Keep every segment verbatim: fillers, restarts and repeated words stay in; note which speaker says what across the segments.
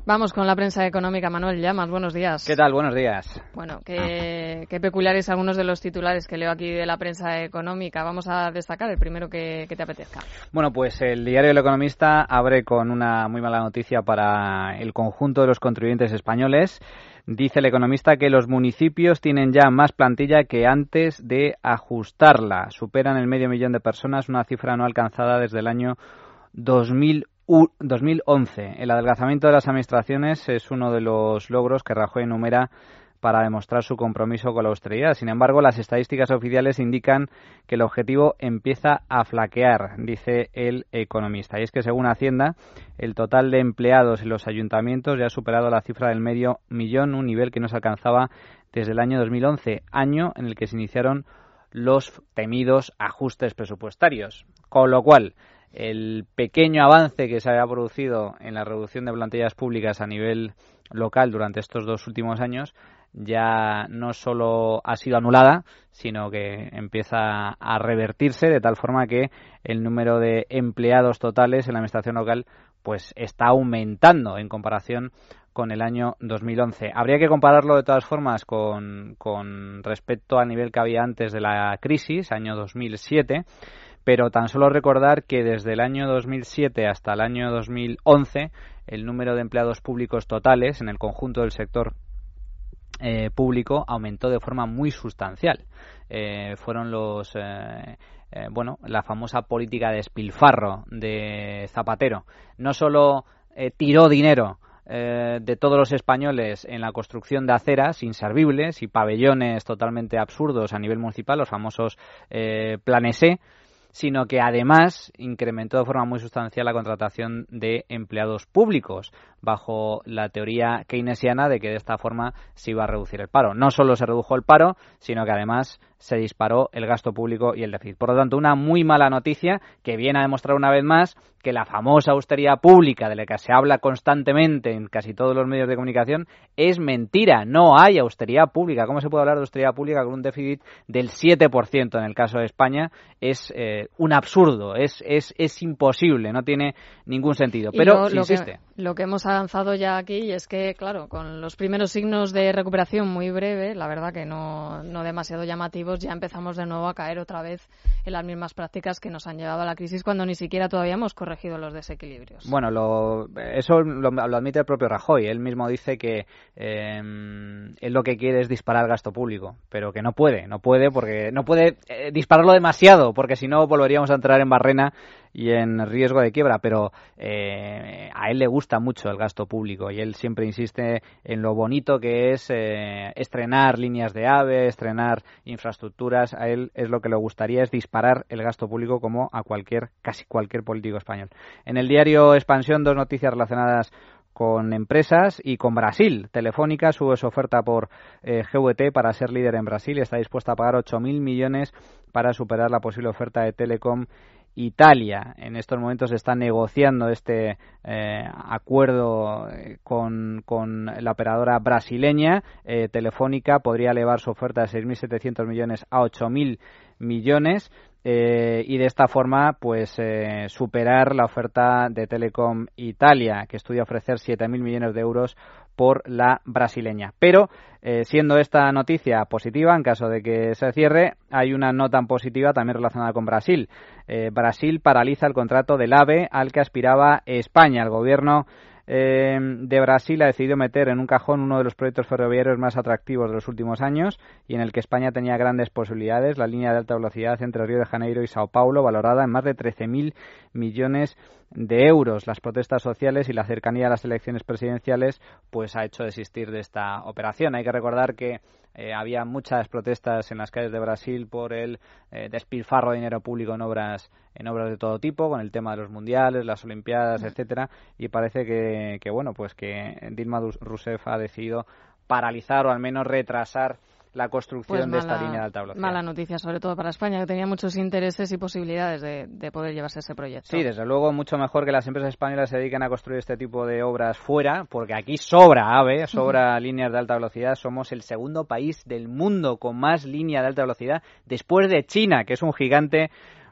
Speaker 1: Vamos con la prensa económica. Manuel Llamas, buenos días.
Speaker 2: ¿Qué tal? Buenos días.
Speaker 1: Bueno, qué, qué peculiares algunos de los titulares que leo aquí de la prensa económica. Vamos a destacar el primero que, que te apetezca.
Speaker 2: Bueno, pues el diario El Economista abre con una muy mala noticia para el conjunto de los contribuyentes españoles. Dice El Economista que los municipios tienen ya más plantilla que antes de ajustarla. Superan el medio millón de personas, una cifra no alcanzada desde el año dos mil once. El adelgazamiento de las administraciones es uno de los logros que Rajoy enumera para demostrar su compromiso con la austeridad. Sin embargo, las estadísticas oficiales indican que el objetivo empieza a flaquear, dice El Economista. Y es que, según Hacienda, el total de empleados en los ayuntamientos ya ha superado la cifra del medio millón, un nivel que no se alcanzaba desde el año dos mil once, año en el que se iniciaron los temidos ajustes presupuestarios. Con lo cual, el pequeño avance que se había producido en la reducción de plantillas públicas a nivel local durante estos dos últimos años ya no solo ha sido anulada, sino que empieza a revertirse de tal forma que el número de empleados totales en la administración local pues está aumentando en comparación con el año dos mil once. Habría que compararlo de todas formas con, con respecto al nivel que había antes de la crisis, año dos mil siete, pero tan solo recordar que desde el año dos mil siete hasta el año dos mil once el número de empleados públicos totales en el conjunto del sector eh, público aumentó de forma muy sustancial. Eh, fueron los eh, eh, bueno, la famosa política de despilfarro de Zapatero. No solo eh, tiró dinero eh, de todos los españoles en la construcción de aceras inservibles y pabellones totalmente absurdos a nivel municipal, los famosos eh, planes E, sino que además incrementó de forma muy sustancial la contratación de empleados públicos, bajo la teoría keynesiana de que de esta forma se iba a reducir el paro. No solo se redujo el paro, sino que además se disparó el gasto público y el déficit. Por lo tanto, una muy mala noticia que viene a demostrar una vez más que la famosa austeridad pública de la que se habla constantemente en casi todos los medios de comunicación es mentira. No hay austeridad pública. ¿Cómo se puede hablar de austeridad pública con un déficit del siete por ciento en el caso de España? Es eh, un absurdo, es, es, es imposible, no tiene ningún sentido. Pero
Speaker 1: lo,
Speaker 2: se
Speaker 1: lo
Speaker 2: insiste.
Speaker 1: Que, lo que hemos avanzado ya aquí y es que, claro, con los primeros signos de recuperación muy breve, la verdad que no, no demasiado llamativos, ya empezamos de nuevo a caer otra vez en las mismas prácticas que nos han llevado a la crisis cuando ni siquiera todavía hemos corregido los desequilibrios.
Speaker 2: Bueno, lo, eso lo, lo admite el propio Rajoy. Él mismo dice que eh, él lo que quiere es disparar el gasto público, pero que no puede, no puede porque no puede eh, dispararlo demasiado, porque si no volveríamos a entrar en barrena y en riesgo de quiebra, pero eh, a él le gusta mucho el gasto público y él siempre insiste en lo bonito que es eh, estrenar líneas de AVE, estrenar infraestructuras. A él es lo que le gustaría, es disparar el gasto público como a cualquier, casi cualquier político español. En el diario Expansión, dos noticias relacionadas con empresas y con Brasil. Telefónica sube su oferta por eh, G V T para ser líder en Brasil y está dispuesta a pagar ocho mil millones para superar la posible oferta de Telecom Italia. En estos momentos se está negociando este eh, acuerdo con, con la operadora brasileña. Eh, Telefónica podría elevar su oferta de seis mil setecientos millones a ocho mil millones. Eh, y de esta forma pues eh, superar la oferta de Telecom Italia, que estudia ofrecer siete mil millones de euros por la brasileña. Pero eh, siendo esta noticia positiva, en caso de que se cierre, hay una no tan positiva también relacionada con Brasil. Eh, Brasil paraliza el contrato del AVE al que aspiraba España. El gobierno Eh, de Brasil ha decidido meter en un cajón uno de los proyectos ferroviarios más atractivos de los últimos años y en el que España tenía grandes posibilidades, la línea de alta velocidad entre Río de Janeiro y Sao Paulo, valorada en más de trece mil millones de euros. Las protestas sociales y la cercanía a las elecciones presidenciales pues ha hecho desistir de esta operación. Hay que recordar que eh, había muchas protestas en las calles de Brasil por el eh, despilfarro de dinero público en obras en obras de todo tipo, con el tema de los mundiales, las olimpiadas, etcétera, y parece que, que bueno, pues que Dilma Rousseff ha decidido paralizar o al menos retrasar la construcción pues mala, de esta línea de alta velocidad.
Speaker 1: Mala noticia, sobre todo para España, que tenía muchos intereses y posibilidades de, de poder llevarse ese proyecto.
Speaker 2: Sí, desde luego, mucho mejor que las empresas españolas se dediquen a construir este tipo de obras fuera, porque aquí sobra AVE, sobra uh-huh. líneas de alta velocidad. Somos el segundo país del mundo con más línea de alta velocidad, después de China, que es un gigante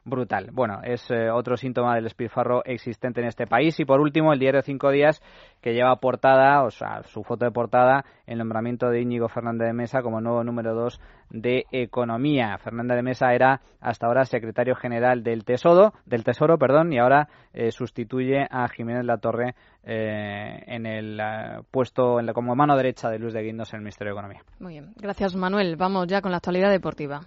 Speaker 2: brutal. Bueno, es eh, otro síntoma del despilfarro existente en este país. Y por último, el diario Cinco Días, que lleva portada, o sea, su foto de portada, el nombramiento de Íñigo Fernández de Mesa como nuevo número dos de Economía. Fernández de Mesa era hasta ahora secretario general del Tesoro, del Tesoro, perdón, y ahora eh, sustituye a Jiménez Latorre eh, en el eh, puesto en la, como mano derecha de Luis de Guindos en el Ministerio de Economía.
Speaker 1: Muy bien, gracias Manuel. Vamos ya con la actualidad deportiva.